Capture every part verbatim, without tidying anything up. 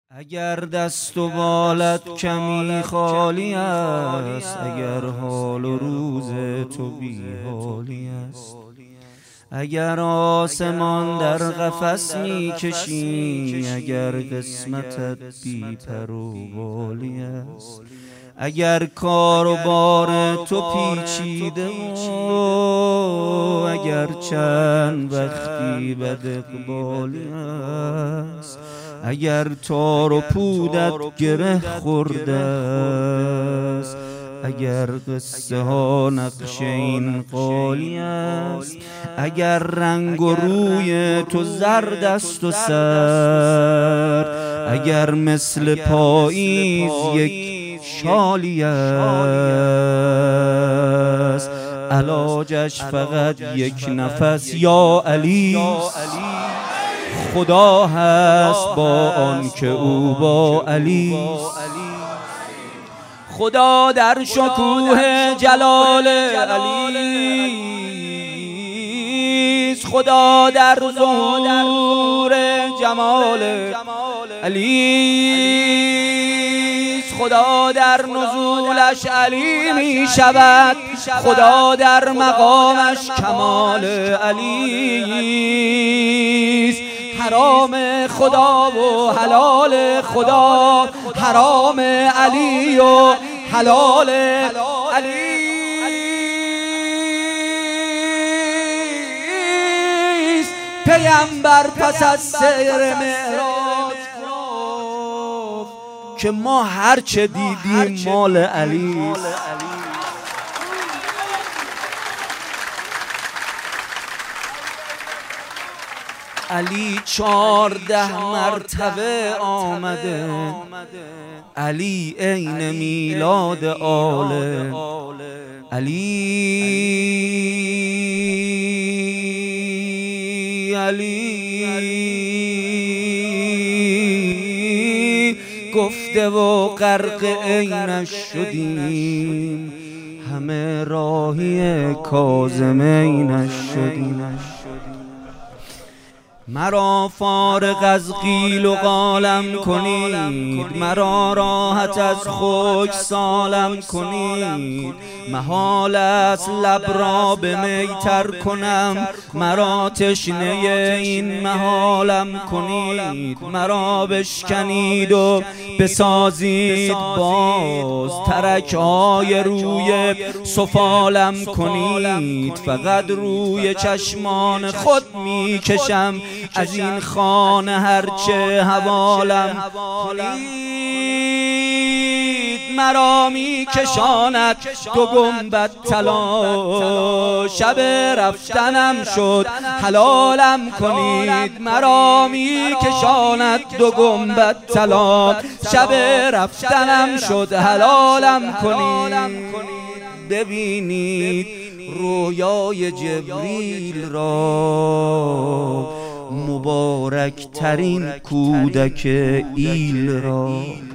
اگر دست و بالت کمی خالی است، اگر حال و روز تو بی حالی است، اگر آسمان در قفس می کشی، اگر قسمتت بی پر و بالی است، اگر کار و بار تو پیچیده و اگر چند وقتی بد اقبالی است، اگر تار و پودت گره خورده است، اگر قصه ها نقش این قالی است، اگر رنگ و روی تو زرد است و سرد، اگر مثل پاییز یک شالی است، علاجش فقط یک نفس یا علی خدا هست با آن که او با علی. خدا در شکوه جلال علی، خدا در ظهور جمال علی، خدا در نزولش علی می شود، خدا در مقامش کمال علی. حرام خدا و حلال خدا، حرام علی و حلال علی. پیامبر پس از سیر معراج گفت که ما هر چه دیدیم مال علی. علی چارده مرتبه آمده، علی عین میلاد آله، علی علی گفته و غرق عینش شدیم، همه راهی کاظمینش شدیم. مرا فارغ از قیل و قالم کنید، مرا راحت از خشک سالم کنید، محال است لب را به می تر کنم، مرا تشنه این محالم کنید، مرا بشکنید و بسازید باز، ترک های روی سفالم کنید، فقط روی چشمان خود می کشم از این خانه هرچه حوالم کنید. مرا می کشاند دو گنبد طلا، شب رفتنم شد حلالم کنید، مرا می کشاند دو گنبد طلا، شب رفتنم شد حلالم کنید. ببینید رویای جبریل را، مبارک ترین کودک ایل را.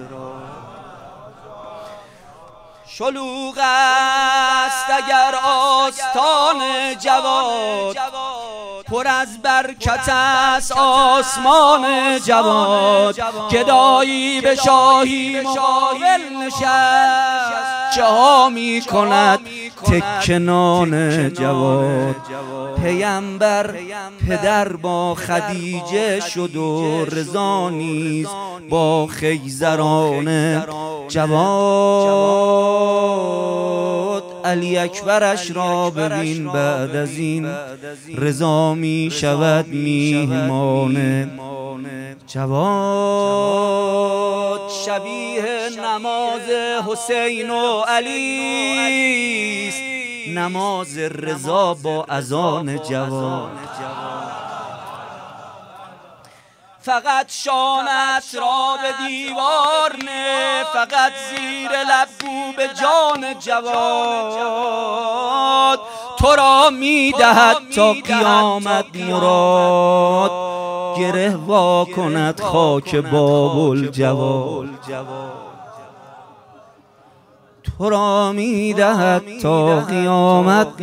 شلوغ است اگر آستان جواد، پر از برکت است آسمان جواد، گدایی به شاهی مقابل نشست، چه ها می کند تکه نان جواد. پیامبر پدر با خدیجه شد و رضا نیز با خیزران جواد. علی اکبرش را ببین بعد از این، رضا می شود میهمان جواد. شبیه نماز حسین و علی است، نماز رضا با اذان جواد. فقط شانت را به دیوار نه، فقط زیر لب گو به جان جواد. تو را می دهد تا قیامت مراد، گره وا کند خاک بابل جواد. تو را می دهد تا قیامت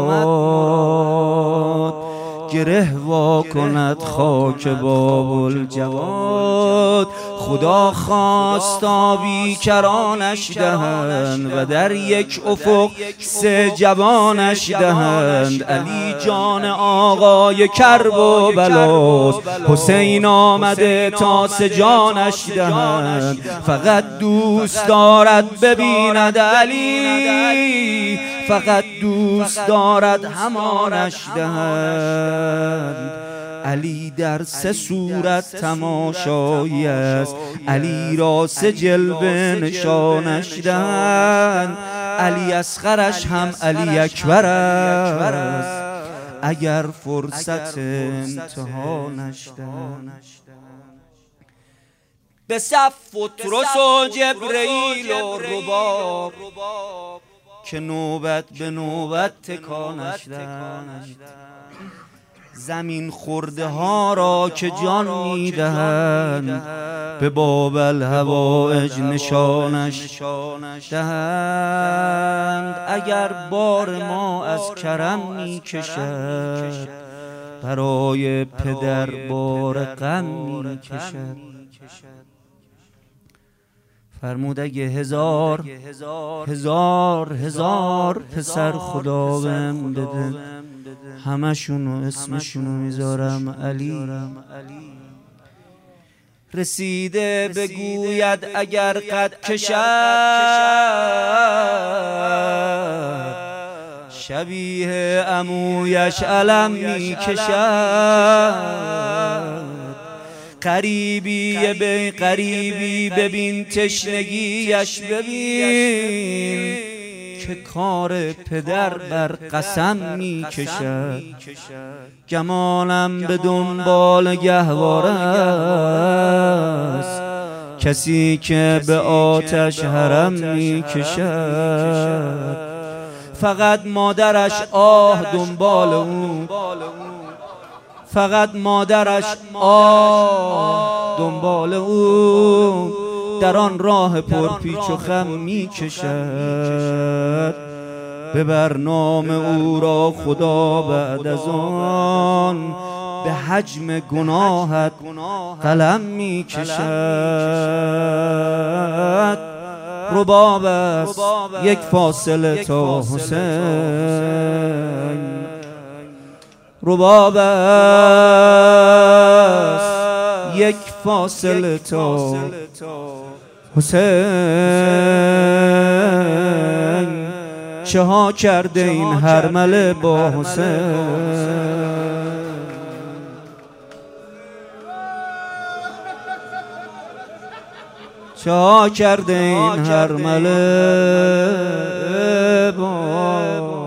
مراد، گره وا کند خاک بابل جواد. خدا خواست تا بیکرانش دهند و در یک افق سه جوانش دهند. علی جان آقای کرب و بلاست، حسین آمده تا سه جانش دهند. فقط دوست دارد ببیند علی، فقط دوست دارد همانش دهند. علی در سه صورت تماشایی است، علی را سه جلوه نشانش دهند. علی اصغرش هم علی اکبر است، اگر فرصت امتحانش دهند. به صف بطرس و جبرئیل و رباب که نوبت به نوبت تکانش دهند. زمین خورده ها را که جان میدهند، به باب الهوایج نشانش دهند. اگر بار ما از کرم میکشد، برای پدر بار غم میکشد. فرمود اگه هزار هزار هزار پسر خدا بهم بده، همشونو اسمشونو میذارم علی. رسیده بگوید اگر قد کشد، شبیه عمویش علم میکشد. قریبی به قریبی ببین، تشنگیش ببین، که کار پدر بر قسم می کشد. گمانم به دنبال گهواره است، کسی که به آتش حرم می کشد. فقط مادرش آه دنبال او، فقط مادرش آه دنبال او، در آن راه پرپیچ و خم می کشد. به برنامه او را خدا بعد از آن، به حجم گناهت قلم می کشد. رباب است یک فاصله تا حسین، رباب است یک فاصله تا حسین. چه ها کرده این هرمله با حسین، چه ها کرده این هرمله با.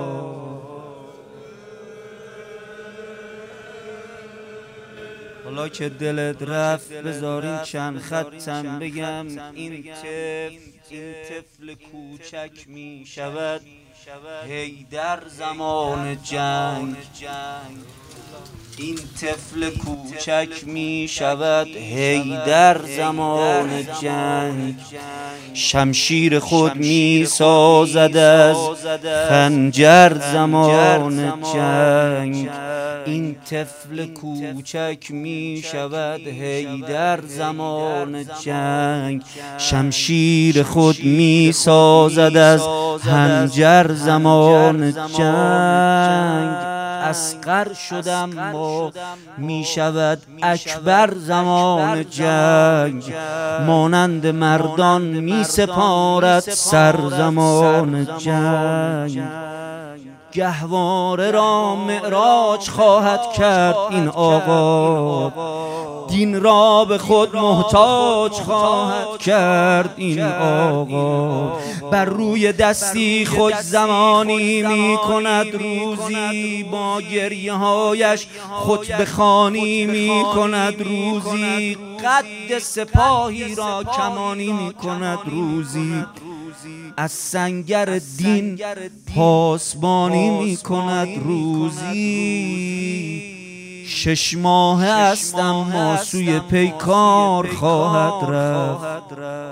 حالا که دلت رفت بذارین چند خطم بگم. این طفل این طفل کوچک می شود هی در زمان جنگ. این طفل کوچک می شود هی در زمان جنگ. شمشیر خود می سازد از خنجر زمان جنگ. این طفل کوچک می شود هی در زمان جنگ. شمشیر خود می سازد از خنجر زمان جنگ. اصغر شدم ما می شود اکبر زمان جنگ. مانند مردان می سپارد سر زمان جنگ. گهواره را معراج خواهد کرد این آقا، دین را به خود محتاج خواهد کرد این آقا. بر روی دستی خوش زمانی می کند روزی، با گریه هایش خطبه خوانی می کند روزی. قد سپاهی را کمانی می کند روزی، از سنگر دین پاسبانی می کند روزی. شش ماه است اما سوی پیکار خواهد رفت،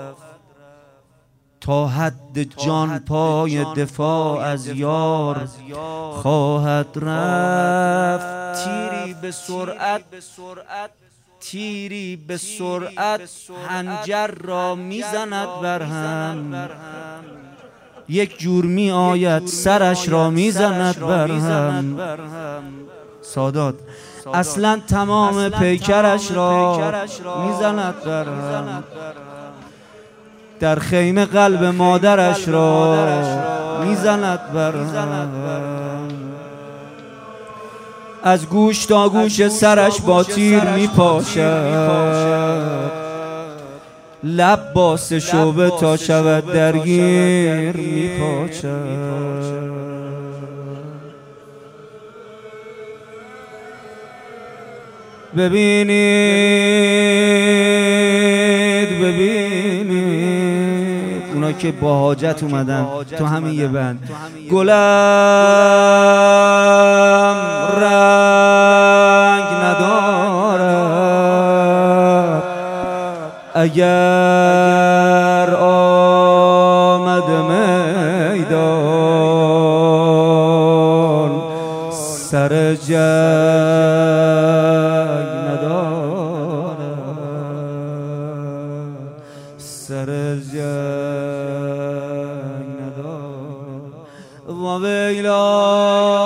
تا حد جان پای دفاع از یار خواهد رفت. تیری به سرعت تیری به سرعت حنجر را میزند بر هم، یک جور می آید سرش را میزند بر هم. سادات اصلا تمام پیکرش را میزند بر هم، در خیمه قلب مادرش را میزند بر هم، از گوش تا گوش سرش با تیر میپاشد، لب با سه شعبه تا شود درگیر میپاشد. ببینید ببینید اونا که با حاجت اومدن تو همین یه بند، گلم رنگ ندارد اگر آمد میدان، سر جنگ سر جنگ ندارد. و ویلا